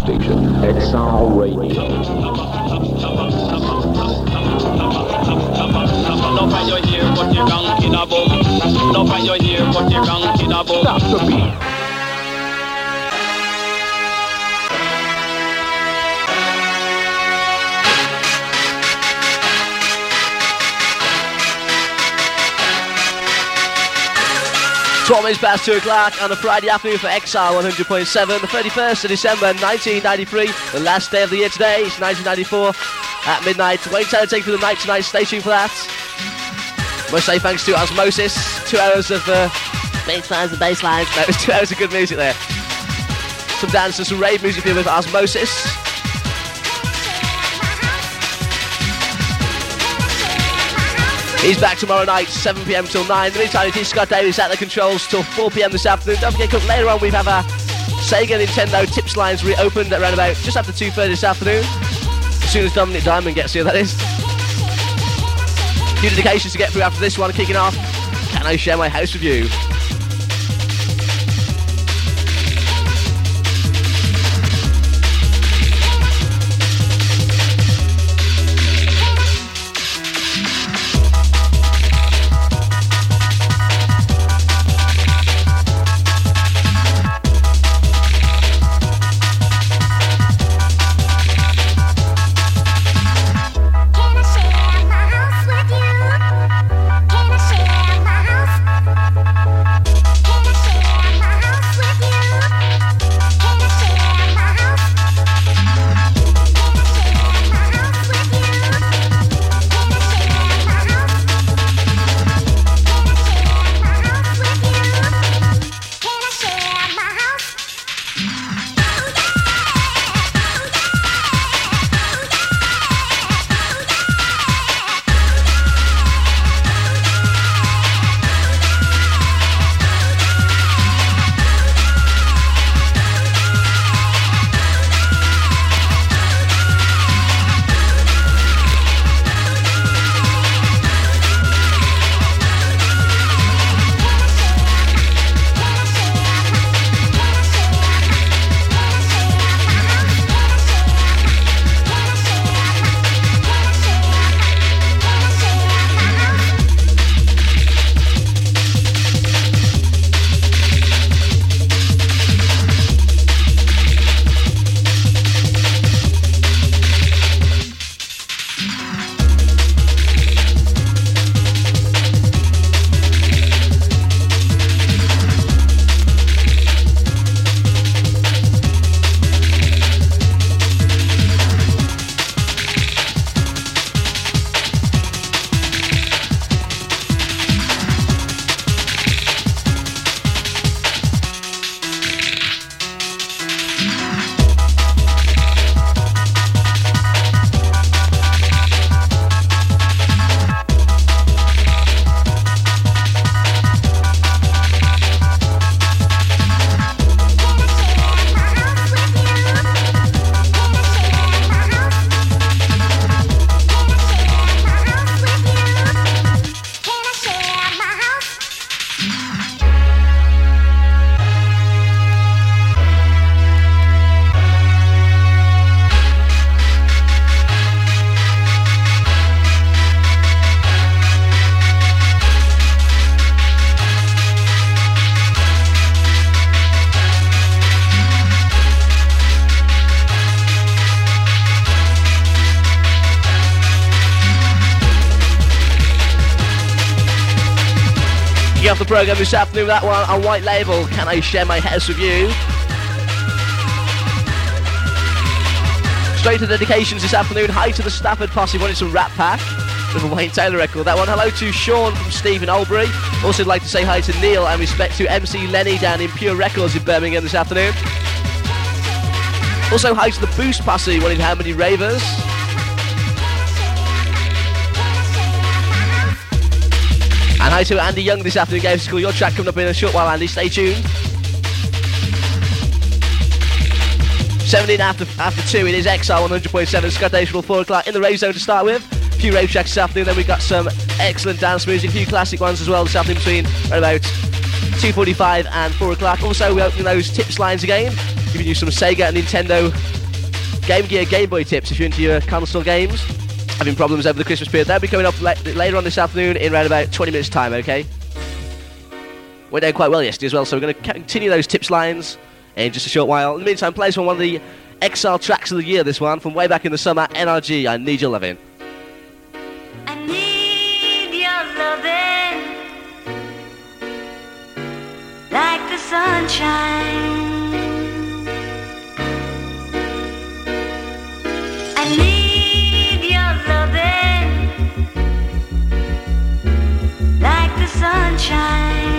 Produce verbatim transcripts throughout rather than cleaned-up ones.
station, X R Radio. Love when you hear what you're ranking about. Love when you hear what you're ranking about. Stop the beat. twelve minutes past two o'clock on a Friday afternoon for X R one hundred point seven, the thirty-first of December nineteen ninety-three, the last day of the year today. It's nineteen ninety-four at midnight. Wayne Taylor taking through the night tonight. Stay tuned for that. Must say thanks to Osmosis. Two hours of uh, bass lines and bass lines. No, it was two hours of good music there. Some dance and some rave music here with Osmosis. He's back tomorrow night, seven p.m. till nine. In the meantime, it is Scott Davis at the controls till four p.m. this afternoon. Don't forget, come later on, we have our Sega Nintendo tips lines reopened at around about just after two thirty this afternoon. As soon as Dominic Diamond gets here, that is. A few dedications to get through after this one. Kicking off, Can I Share My House With You? Off the programme this afternoon, that one on White Label, Can I Share My House With You? Straight to dedications this afternoon. Hi to the Stafford Posse, wanted some Rat Pack with a Wayne Taylor record. That one. Hello to Sean from Stephen Albury. Also like to say hi to Neil and respect to M C Lenny down in Pure Records in Birmingham this afternoon. Also hi to the Boost Posse, wanted How Many Ravers? And hi to Andy Young this afternoon. Gave school your track coming up in a short while, Andy. Stay tuned. seventeen after after two. It is X R one hundred point seven. Scott Davis till four o'clock in the rave zone to start with. A few rave tracks this afternoon. Then we've got some excellent dance music. A few classic ones as well this afternoon between right about two forty-five and four o'clock. Also, we're opening those tips lines again, giving you some Sega and Nintendo Game Gear, Game Boy tips if you're into your console games. Having problems over the Christmas period. They'll be coming up la- later on this afternoon in around about twenty minutes time, okay? Went down quite well yesterday as well, so we're going to continue those tips lines in just a short while. In the meantime, play us on one of the X R tracks of the year, this one, from way back in the summer, N R G, I Need Your Lovin'. I need your loving like the sunshine. I need your loving like the sunshine.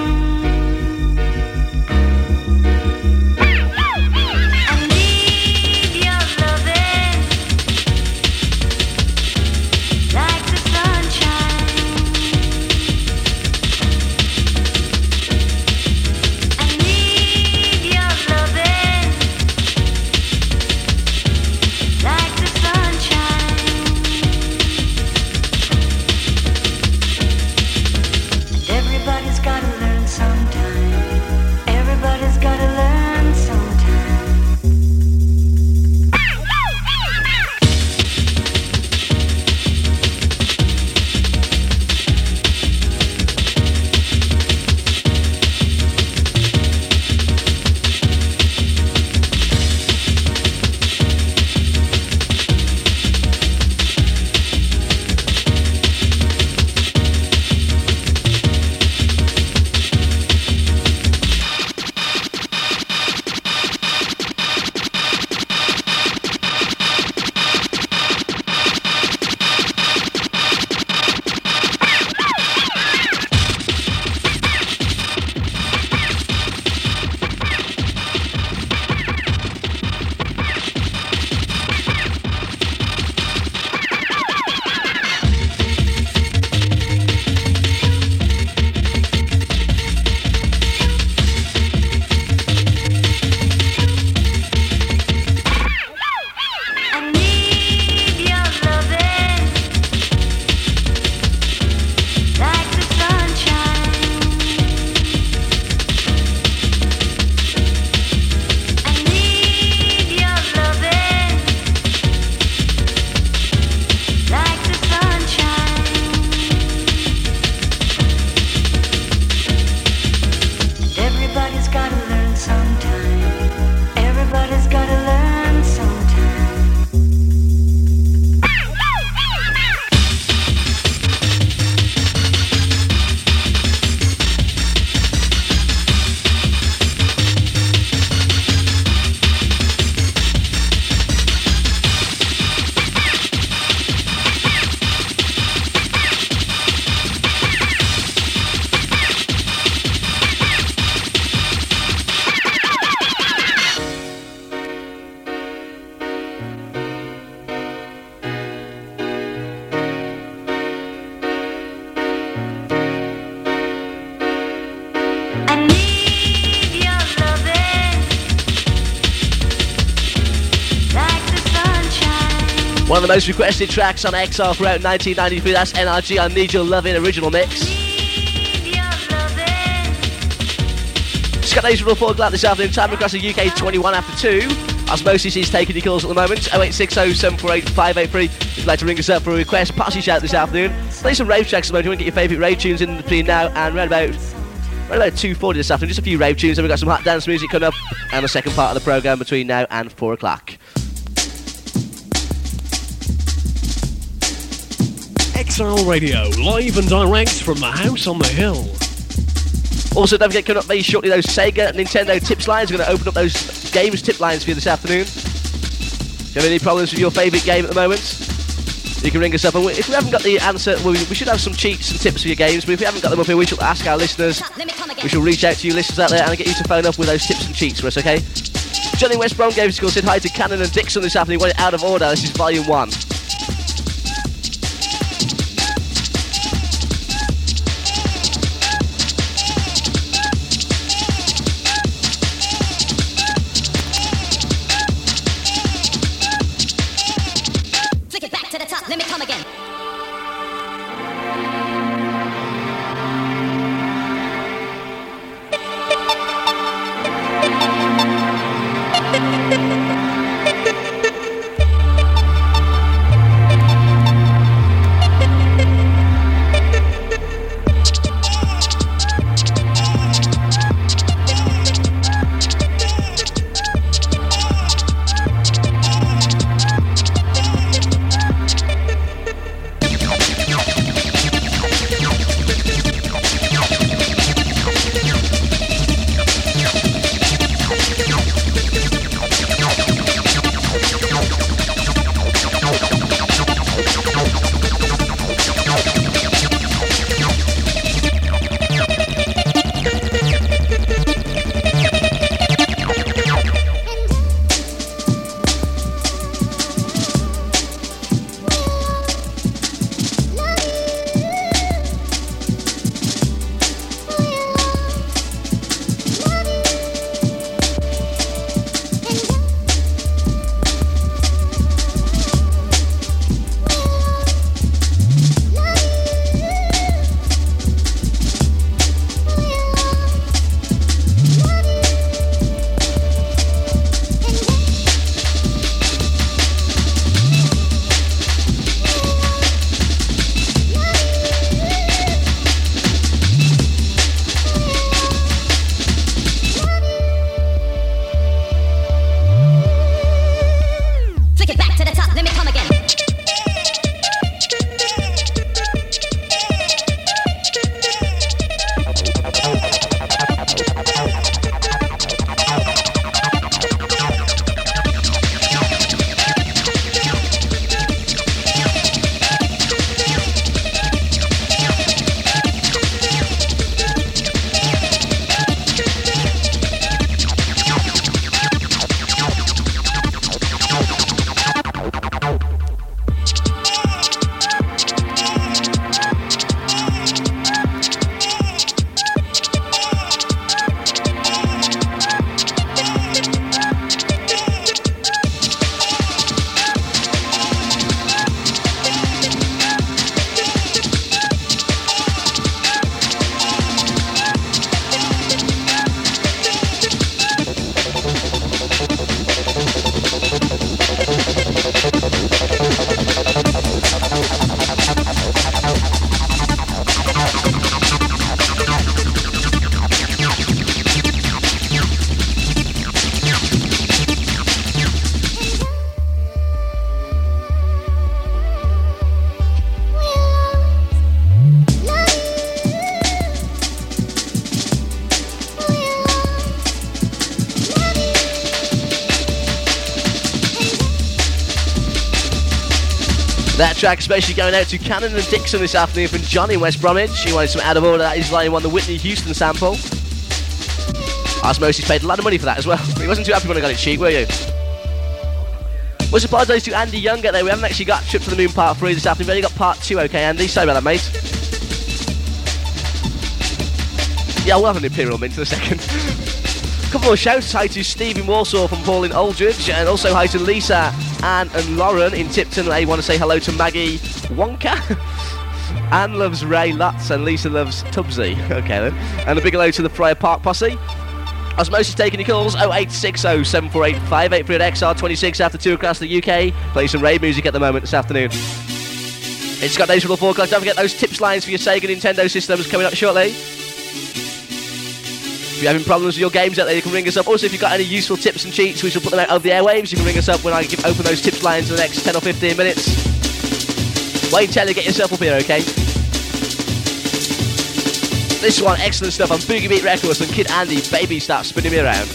One of the most requested tracks on X R throughout nineteen ninety-three, that's N R G, I Need Your Lovin' original mix. Just got those from four o'clock this afternoon, time across the U K twenty-one after two. Osmosis is taking your calls at the moment, oh eight six oh, seven four eight, five eight three. If you'd like to ring us up for a request, pass your shout this afternoon. Play some rave tracks at the moment, you want to get your favourite rave tunes in between now and around about, around about two forty this afternoon, just a few rave tunes, and we've got some hot dance music coming up, and the second part of the programme between now and four o'clock. X R Radio, live and direct from the house on the hill. Also, don't forget, coming up very shortly, those Sega and Nintendo tips lines. We're going to open up those games tip lines for you this afternoon. If you have any problems with your favourite game at the moment, you can ring us up. And if we haven't got the answer, well, we should have some cheats and tips for your games, but if we haven't got them up here, we shall ask our listeners. We shall reach out to you listeners out there and get you to phone up with those tips and cheats for us, okay? Johnny West Brom gave us a call, said hi to Cannon and Dixon this afternoon. Want it out of order. This is volume one. Let me come again. That track especially going out to Cannon and Dixon this afternoon from Johnny in West Bromwich. He wanted some Out of Order. That is line one, the Whitney Houston sample. Osmosis paid a lot of money for that as well. He wasn't too happy when I got it cheap, were you? Much apologies to Andy Young out there. We haven't actually got Trip to the Moon Part three this afternoon. We've only got Part two, okay, Andy? Sorry about that, mate. Yeah, we'll have an Imperial Mint in a second. A couple more shouts. Hi to Steve in Warsaw from Paul in Aldridge, and also hi to Lisa, Anne and Lauren in Tipton. They want to say hello to Maggie Wonka. Anne loves Ray Lutz and Lisa loves Tubbsy. Okay then. And a big hello to the Friar Park posse. Osmosis taking your calls, oh eight six oh, seven four eight, five eight three at X R twenty-six after two across the U K. Play some rave music at the moment this afternoon. It's Scott Days for the four o'clock. Don't forget those tips lines for your Sega Nintendo systems coming up shortly. If you're having problems with your games out there, you can ring us up. Also, if you've got any useful tips and cheats, we shall put them out over the airwaves. You can ring us up when I give, open those tips lines in the next ten or fifteen minutes. Wait until you get yourself up here, okay? This one, excellent stuff on Boogie Beat Records and Kid Andy, Baby Start Spinning Me Around.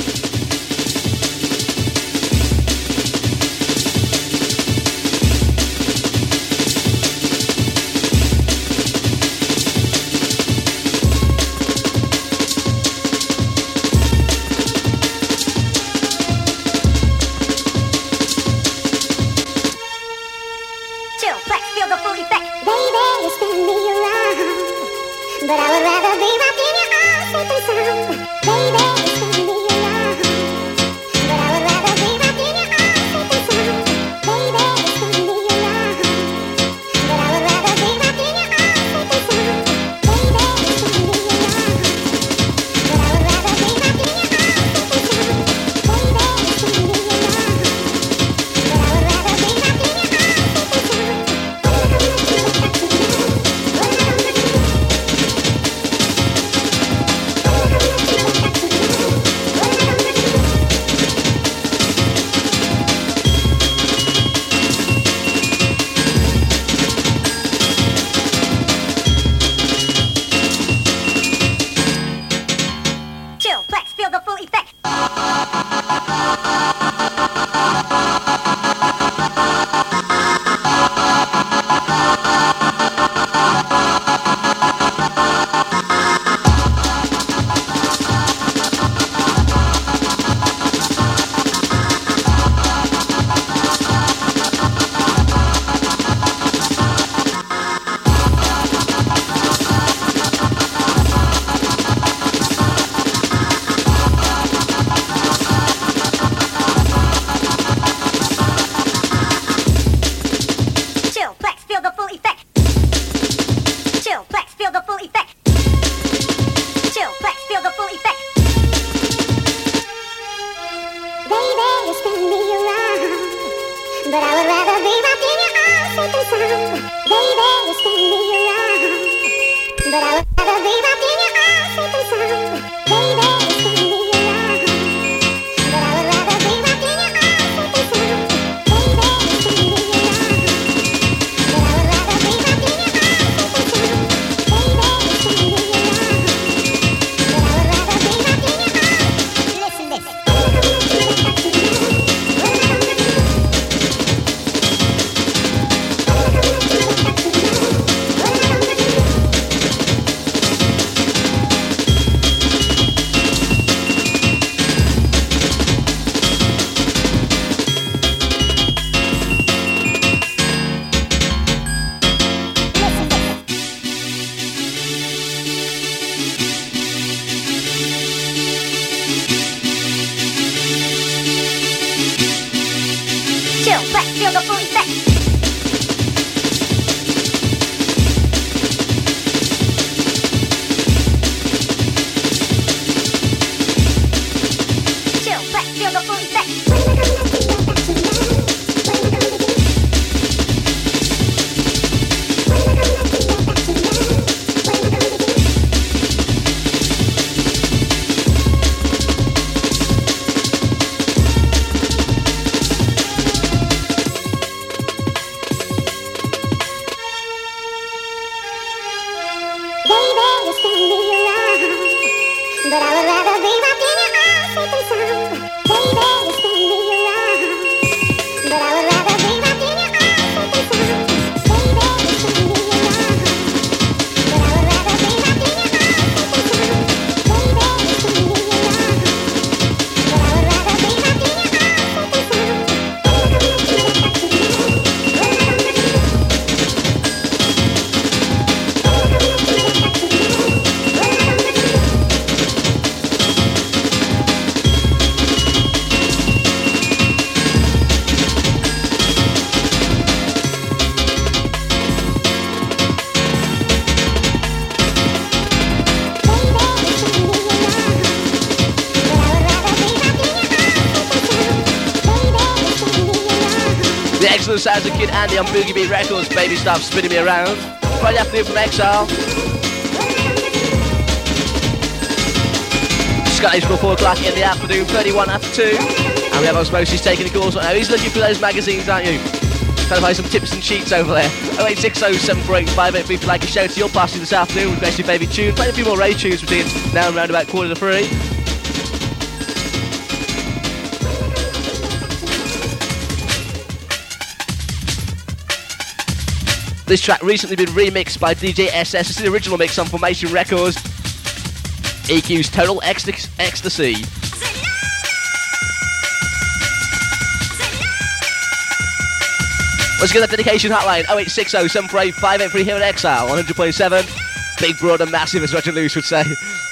The excellent sounds of Kid Andy on Boogie Beat Records, Baby Stop Spinning Me Around. Friday afternoon from Exile. Scottish till four o'clock in the afternoon, thirty-one after two. And we have Osmosis taking the calls right now. He's looking for those magazines, aren't you? Trying to find some tips and sheets over there. oh eight six oh, seven four eight, five eight three if you'd like a shout to your party this afternoon. Request your favourite tune. Play a few more Ray tunes between now and round about quarter to three. This track recently been remixed by D J S S. It's the original mix on Formation Records. E Q's Total Ecst- Ecstasy. Let's get that dedication hotline, oh eight six oh, seven four eight, five eight three here at Exile, one hundred point seven. Big, broad and massive, as Roger Lewis would say.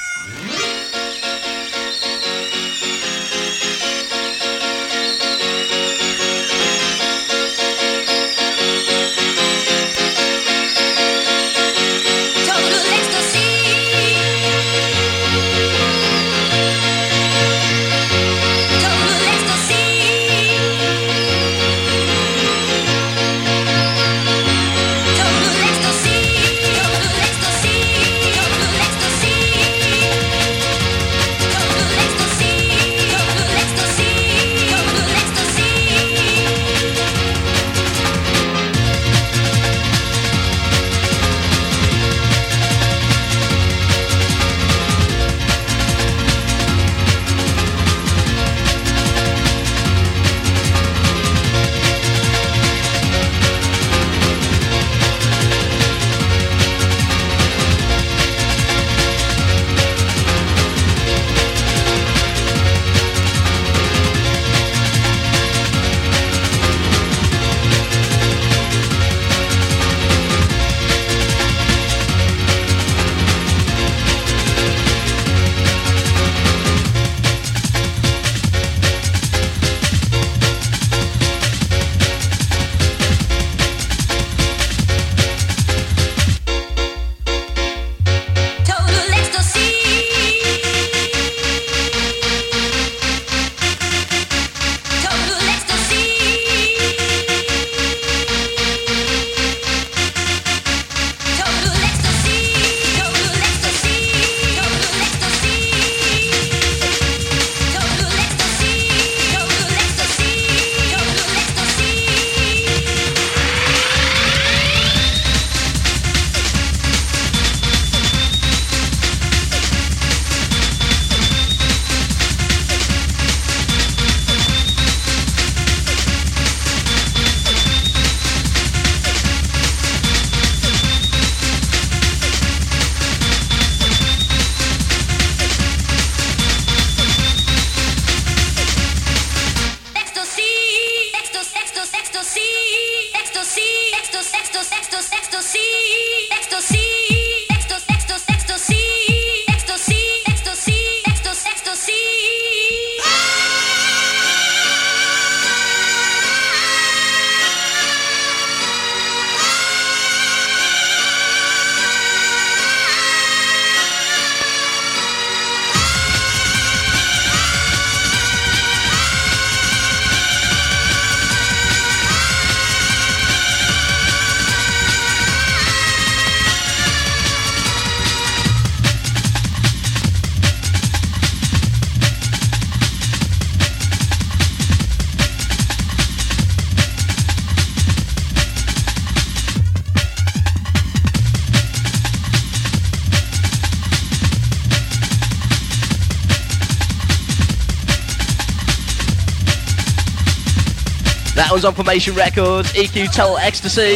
That one's on Formation Records, E Q Total Ecstasy.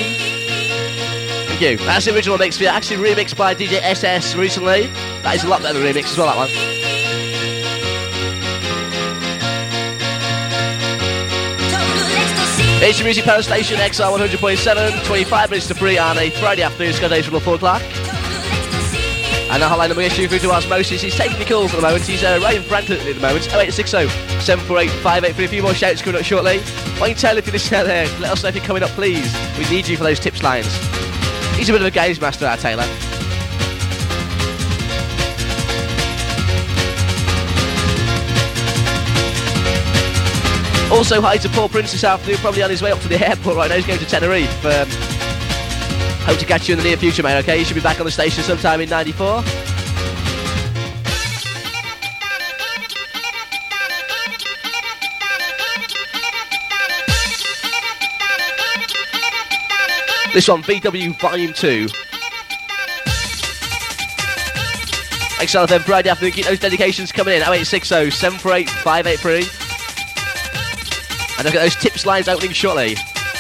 Thank you. That's the original mix for you. Actually remixed by D J S S recently. That is a lot better than the remix as well, that one. It's your music power station, X R one hundred point seven, twenty-five minutes to three on a Friday afternoon, Scottish till four o'clock. And the hotline number issue through to Osmosis. He's taking the calls at the moment. He's uh, right in Frampton at the moment. oh eight six oh, seven four eight, five eight three. A few more shouts coming up shortly. Why don't you tell if you're listening out there? Let us know if you're coming up, please. We need you for those tips lines. He's a bit of a games master, our Taylor. Also, hi to Paul Prince this afternoon, probably on his way up to the airport right now. He's going to Tenerife. Um, hope to catch you in the near future, mate, okay? You should be back on the station sometime in ninety-four. This one, V W Volume two. X L F M Friday afternoon, keep those dedications coming in. oh eight six oh, seven four eight, five eight three. And I've got those tips lines opening shortly.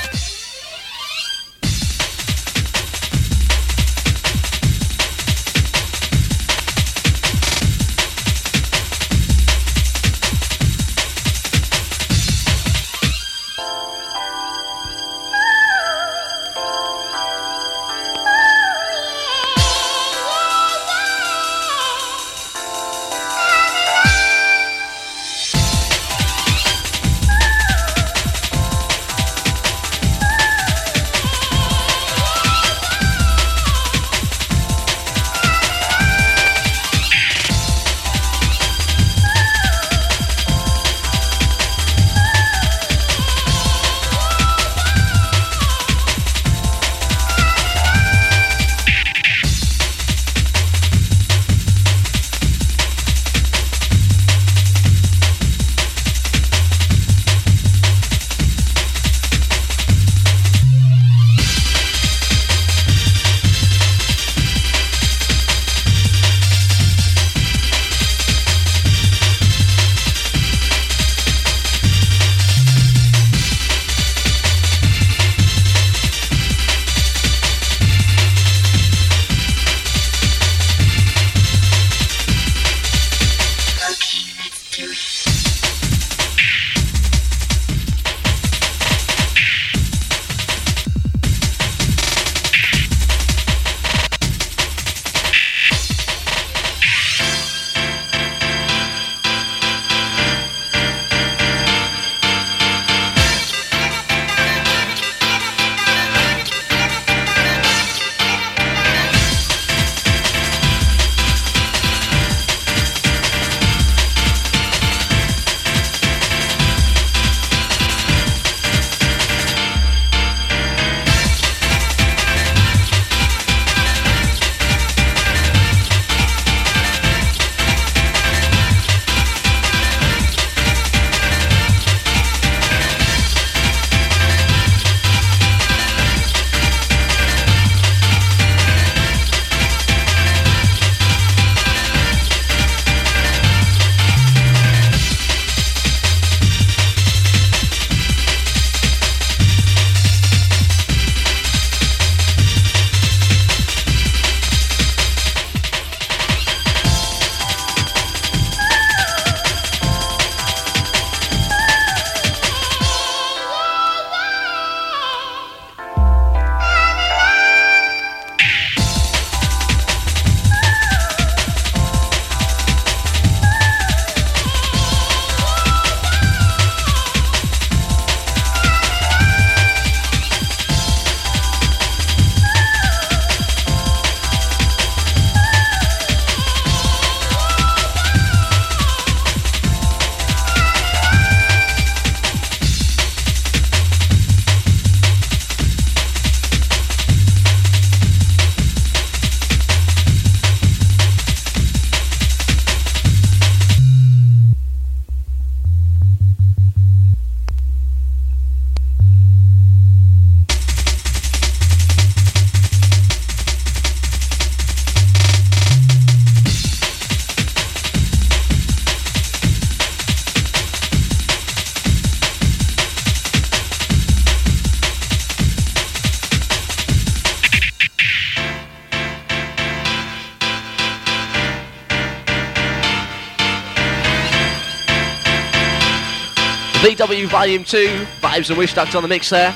V W Volume two, Vibes and Wish Doctor on the mix there.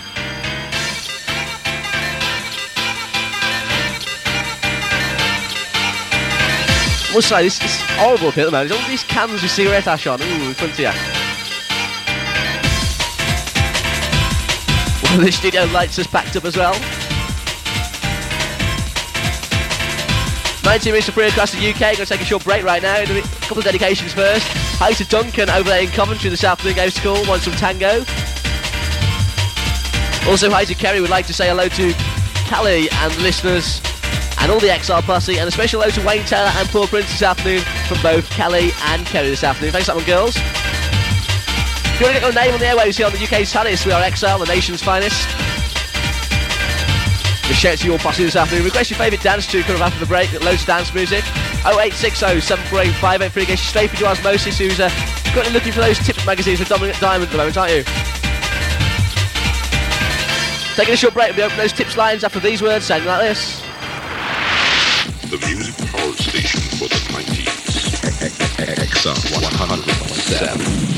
I must say, this is horrible at the moment. There's all these cans with cigarette ash on. Ooh, in front of you. One of the studio lights is packed up as well. nineteen minutes to free across the U K. Going to take a short break right now. A couple of dedications first. Hi to Duncan over there in Coventry this afternoon. Goes to school, wants some tango. Also, hi to Kerry. Would like to say hello to Callie and the listeners and all the X R posse, and a special hello to Wayne Taylor and Paul Prince this afternoon from both Callie and Kerry this afternoon. Thanks for that one, girls. If you want to get your name on the airwaves here on the U K's hottest, we are X R, the nation's finest. We shout to your posse this afternoon. Request your favourite dance tune coming up after the break. Loads of dance music. oh eight six oh, seven four eight, five eight three. Gets you straight into Osmosis, who's uh, currently looking for those tips magazines with Dominic Diamond at the moment, aren't you? Taking a short break, we'll open those tips lines after these words, sounding like this. The music power station for the nineties. X R one hundred point seven.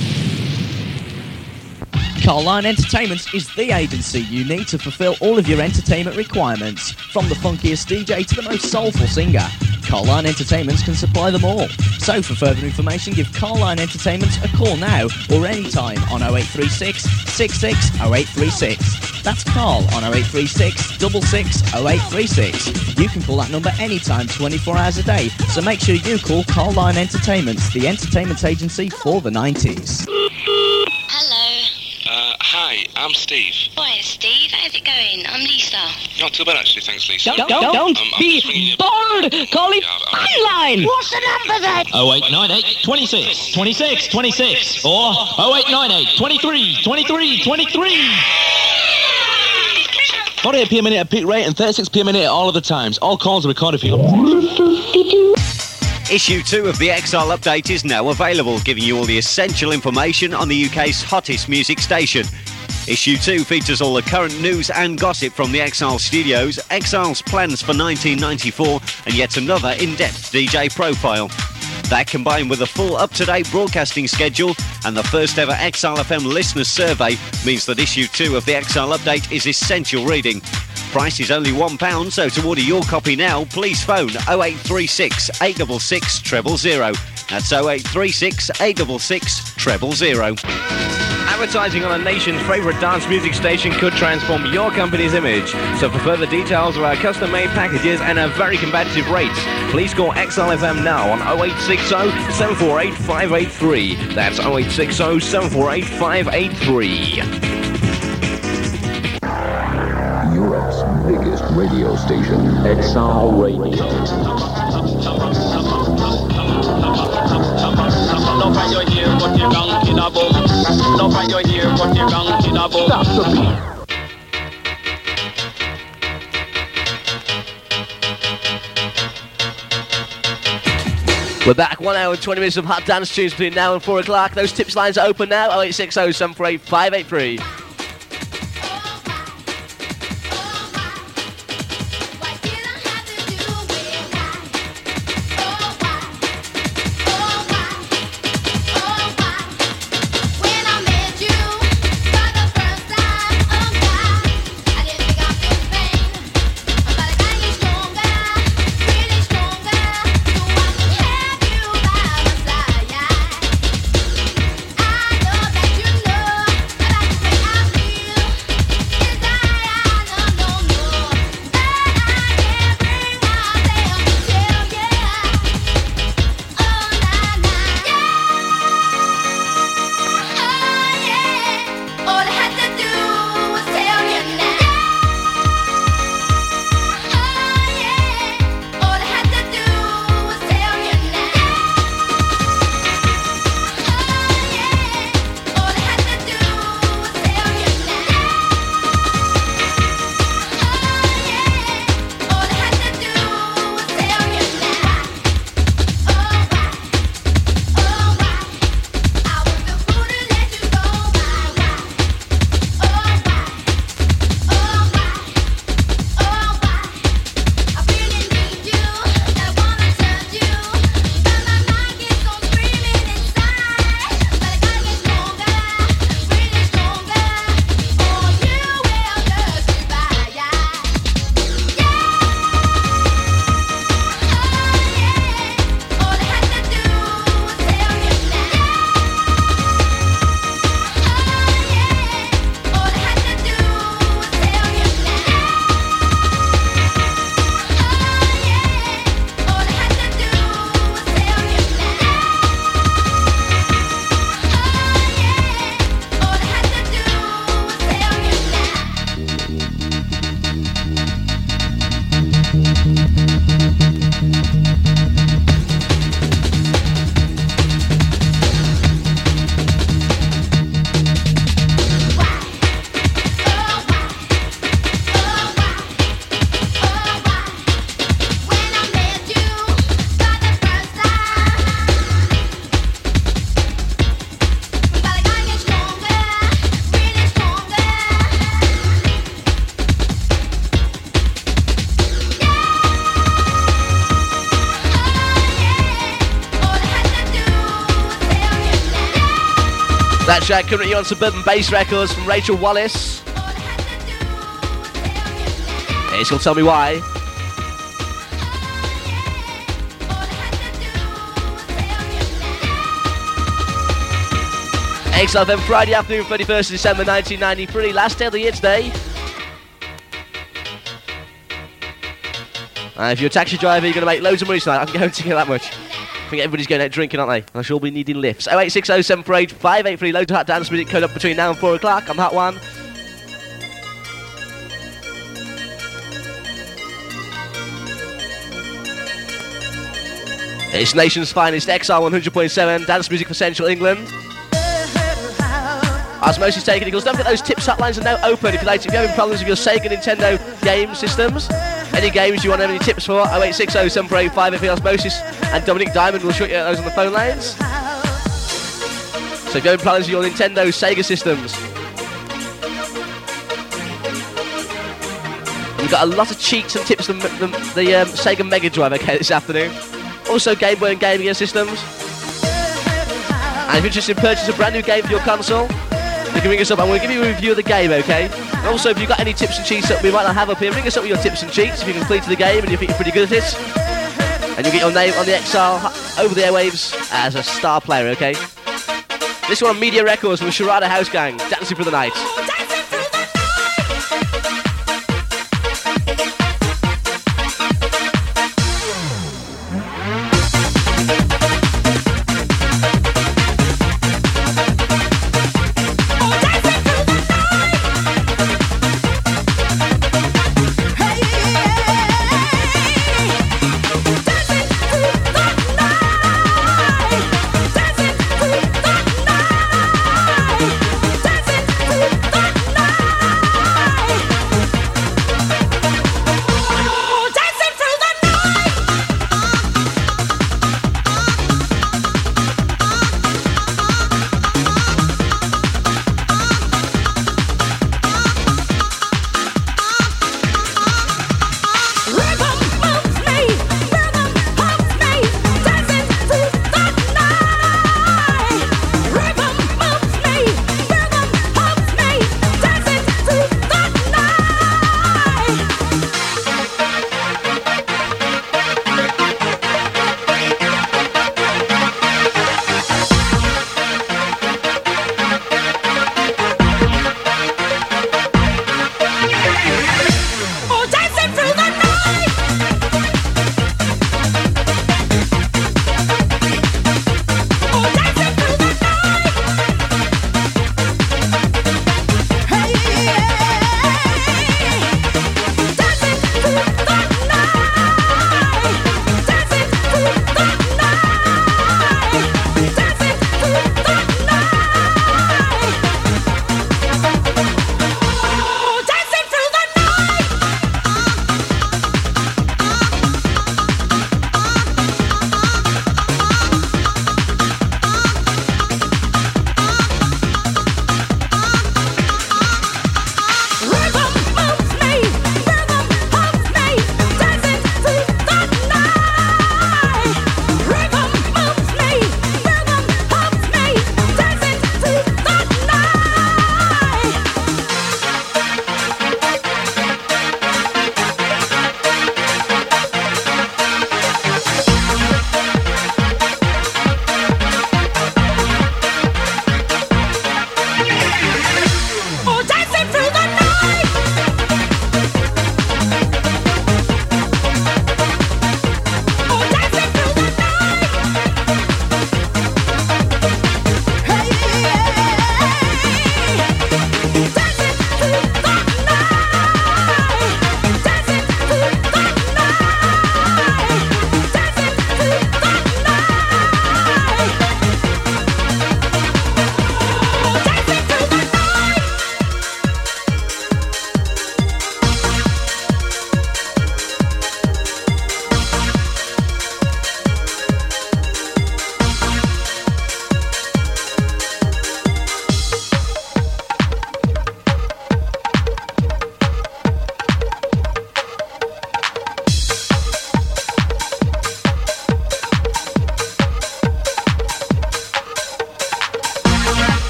Carline Entertainment is the agency you need to fulfill all of your entertainment requirements. From the funkiest D J to the most soulful singer, Carline Entertainment can supply them all. So for further information, give Carline Entertainment a call now or anytime on oh eight three six, six six oh eight three six. That's Carl on oh eight three six, six six oh eight three six. You can call that number anytime, twenty-four hours a day. So make sure you call Carline Entertainment, the entertainment agency for the nineties. Hello. Uh, hi, I'm Steve. Hi, Steve. How's it going? I'm Lisa. Not too bad, actually, thanks, Lisa. Don't, don't, don't Um, I'm be just ringing you- bored. Call it Yeah, I'm- line. What's the number then? oh eight nine eight, twenty-six, twenty-six, twenty-six, or oh eight nine eight, twenty-three, twenty-three, twenty-three. forty-eight p a minute at peak rate and thirty-six p a minute at all other times. All calls are recorded for you. Issue two of the X R Update is now available, giving you all the essential information on the U K's hottest music station. Issue two features all the current news and gossip from the X R studios, X R's plans for nineteen ninety-four, and yet another in-depth D J profile. That, combined with a full up-to-date broadcasting schedule and the first ever X R F M listener survey, means that issue two of the X R Update is essential reading. Price is only one pound, so to order your copy now, please phone oh eight three six, eight six six, zero zero zero. That's oh eight three six, eight six six, zero zero zero. Advertising on a nation's favourite dance music station could transform your company's image. So for further details of our custom-made packages and our very competitive rates, please call X R F M now on oh eight six oh, seven four eight, five eight three. That's oh eight six oh, seven four eight, five eight three. Europe's biggest radio station, X R Radio. Love how you hear what you gang in a boom. Love how you hear what you gang in a boom. Stop the beat. We're back, one hour and twenty minutes of hot dance tunes between now and four o'clock. Those tips lines are open now, oh eight six oh, seven four eight, five eight three. I know that you know that I can That track currently on Suburban Bass Records from Rachel Wallace. It's called Tell Me Why. X L F M Friday afternoon, thirty-first of December nineteen ninety-three, last day of the year today. Uh, if you're a taxi driver, you're going to make loads of money tonight. I can guarantee you that much. I think everybody's going out drinking, aren't they? I shall be needing lifts. oh eight six oh seven four eight five eight three, loads of hot dance music code up between now and four o'clock. I'm Hot One. It's nation's finest X R one hundred point seven dance music for Central England. Osmosis taking equals. Don't forget those tips hotlines are now open if, like, if you're having problems with your Sega Nintendo game systems. Any games you want any tips for, oh eight six oh seven four eight five eight three. Osmosis and Dominic Diamond will shoot you those on the phone lines. So if you're having problems with your Nintendo Sega systems. We've got a lot of cheats and tips from the, the, the um, Sega Mega Drive, okay, this afternoon. Also Game Boy and Game Gear systems. And if you're interested in purchasing a brand new game for your console, you can ring us up and we'll give you a review of the game, okay? And also, if you've got any tips and cheats that we might not have up here, ring us up with your tips and cheats if you completed the game and you think you're pretty good at it. And you'll get your name on the X R over the airwaves as a star player, okay? This one on Media Records from the Sharada House Gang, Dancing for the Night. Dancing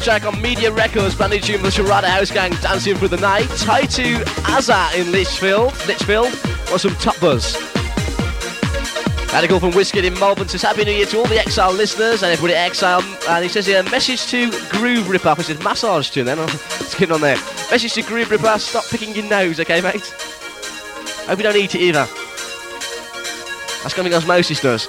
that track on Media Records, brand new tune from the Sharada House Gang, Dancing Through the Night. Hi to Azza in Litchfield. Litchfield. Want some Top Buzz. Had a call from Whiskey in Melbourne. Says Happy New Year to all the Exile listeners and everybody at Exile. And he says here, message to Groove Ripper. He says massage tune then. It's getting on there. Message to Groove Ripper. Stop picking your nose, okay, mate? Hope you don't eat it either. That's something osmosis does.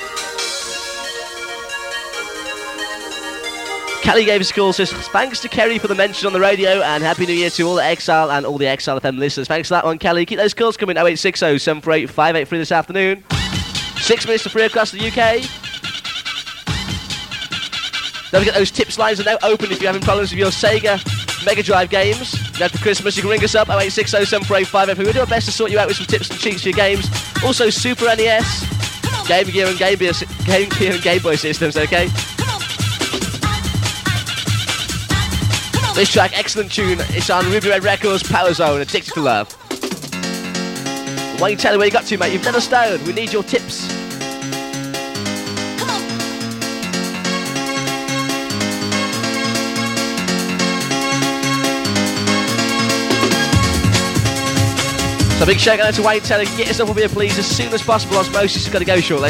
Kelly gave us a call, says thanks to Kerry for the mention on the radio and Happy New Year to all the Exile and all the Exile F M listeners. Thanks for that one, Kelly. Keep those calls coming. oh eight six oh, seven four eight, five eight three this afternoon. Six minutes to three across the U K. Don't forget those tips lines are now open if you're having problems with your Sega Mega Drive games. Now for Christmas, you can ring us up oh eight six oh, seven four eight, five eight three. We'll do our best to sort you out with some tips and cheats for your games. Also, Super N E S, Game Gear and Game Gear, Game Gear and Game Boy systems, okay? This track, excellent tune. It's on Ruby Red Records, Power Zone, Addicted to Love. Why don't you tell me where you got to, mate? You've let us down. We need your tips. So big shout out to Wayne Taylor. Get yourself up here, please, as soon as possible. Osmosis has got to go shortly.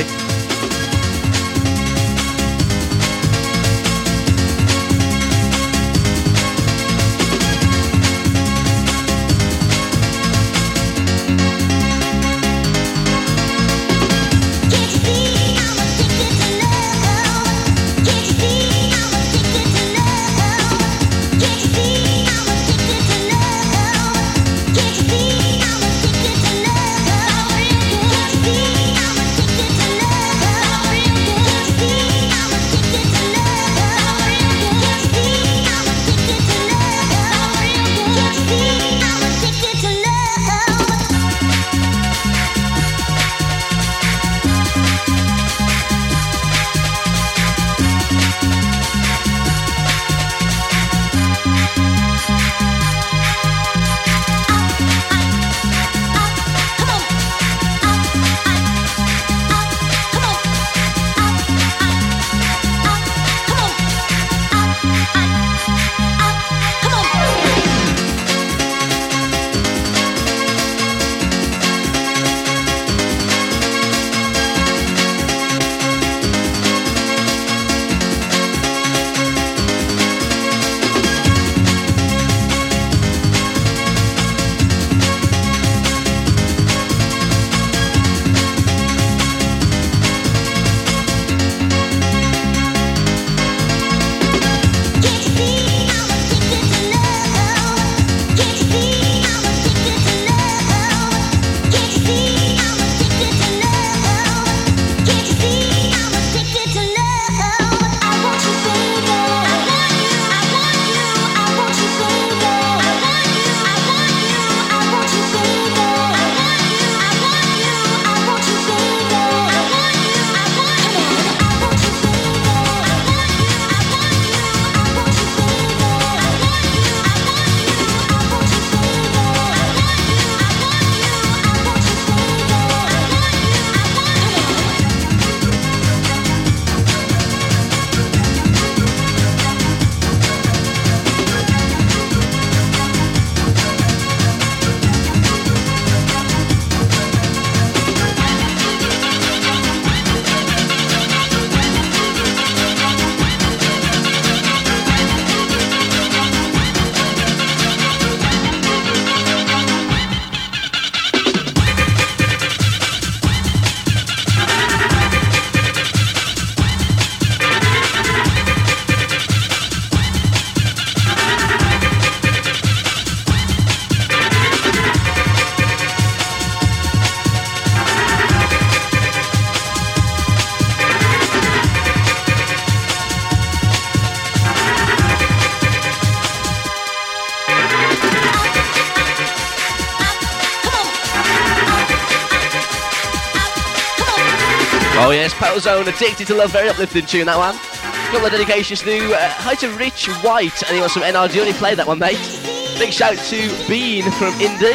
Oh yes, Power Zone, Addicted to Love, very uplifting tune, that one. A couple of dedications to, uh, hi to Rich White, and he wants some N R G, only played that one, mate. Big shout to Bean from Indy.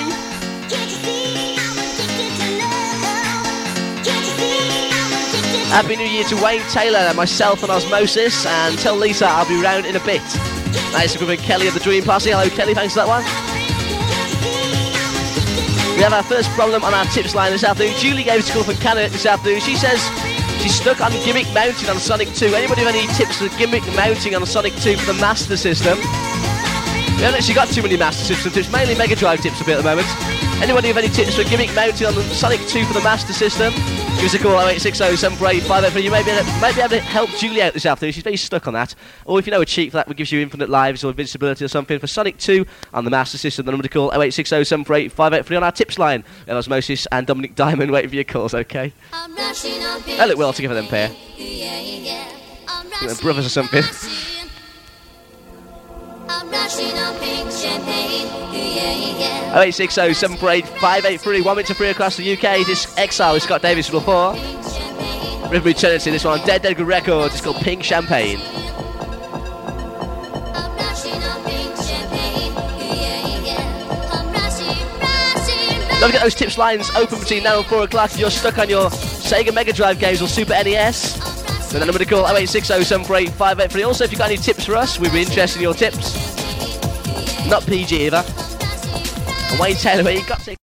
Happy New Year to Wayne Taylor, myself and Osmosis, and tell Lisa I'll be round in a bit. Nice to come in Kelly of the Dream Posse. Hello, Kelly. Thanks for that one. We have our first problem on our tips line this afternoon. Julie gave us a call from Canada this afternoon. She says she's stuck on gimmick mounting on Sonic two. Anybody have any tips for gimmick mounting on Sonic two for the Master System? We haven't actually got too many Master System tips, mainly Mega Drive tips a bit at the moment. Anybody have any tips for gimmick mounting on the Sonic two for the Master System? Give us a call, oh eight six oh, seven four eight, five eight three. You may be, able to, may be able to help Julie out this afternoon. She's very stuck on that. Or if you know a cheat for that, which gives you infinite lives or invincibility or something for Sonic two on the Master System, the number to call, oh eight six oh, seven four eight, five eight three on our tips line. And Osmosis and Dominic Diamond waiting for your calls, okay? They look well together, them pair. They're brothers or something. oh eight six oh, seven four eight, five eight three. One minute to three across the U K. This is Exile with Scott Davis for four. Rhythm Eternity, this one on Dead Dead Good Records. It's called Pink Champagne. Don't forget those tips lines open between now and four o'clock if you're stuck on your Sega Mega Drive games or Super N E S. So the number to call, oh eight six oh, seven four eight, five eight three. Also, if you've got any tips for us, we'd be interested in your tips. Not P G either. And Wayne Taylor, where you got to...